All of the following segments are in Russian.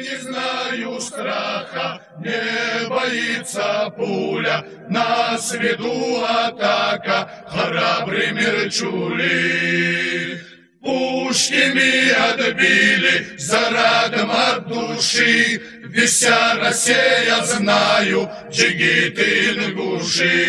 не знаю страха, не боится пуля, на свету атака храбрыми рычули. Пушками отбили зарадом от души, вся Россия, знаю, джигиты ингуши.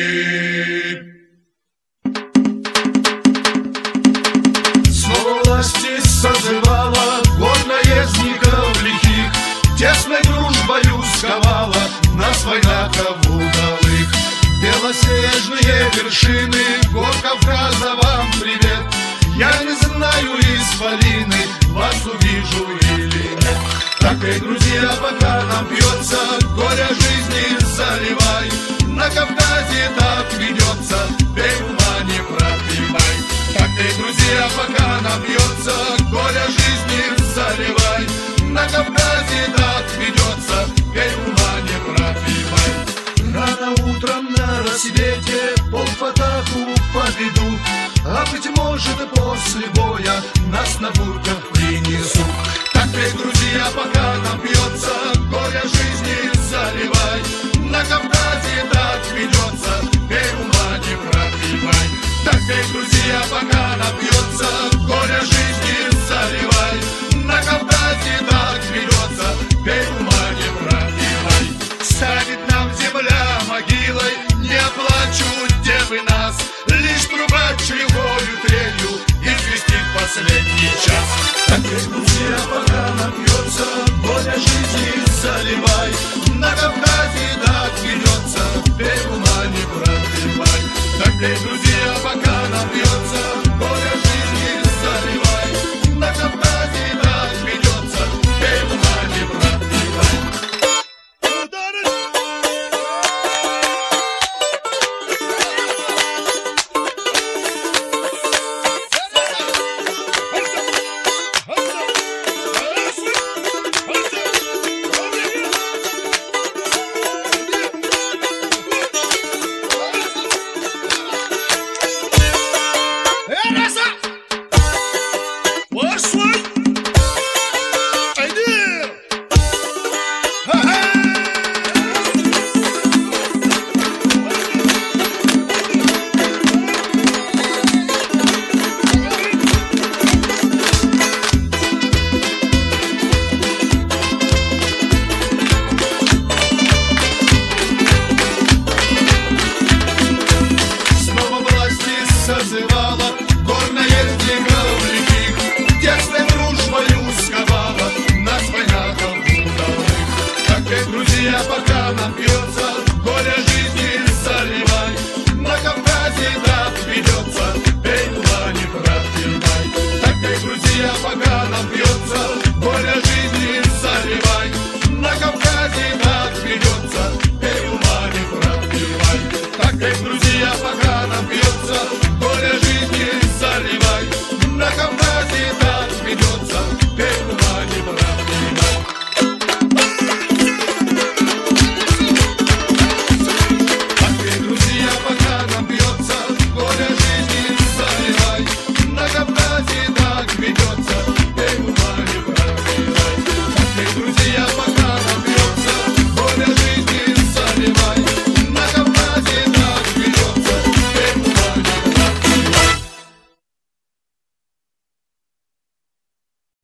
Снова власти созывала год наездников лихих, тесной дружбою сковала нас война удалых. Белоснежные вершины гор Кавказа, вам привет. Я не знаю, исполины, вас увижу или нет. Так и, друзья, пока нам пьется, горя жизни заливай. На Кавказе так ведется, пей, ума не пропивай. Так и, друзья, пока нам пьется, горя жизни заливай. На Кавказе так ведется, пей, ума не пропивай. Рано утром на рассвете полк в атаку поведут, а быть может, после боя нас на бурках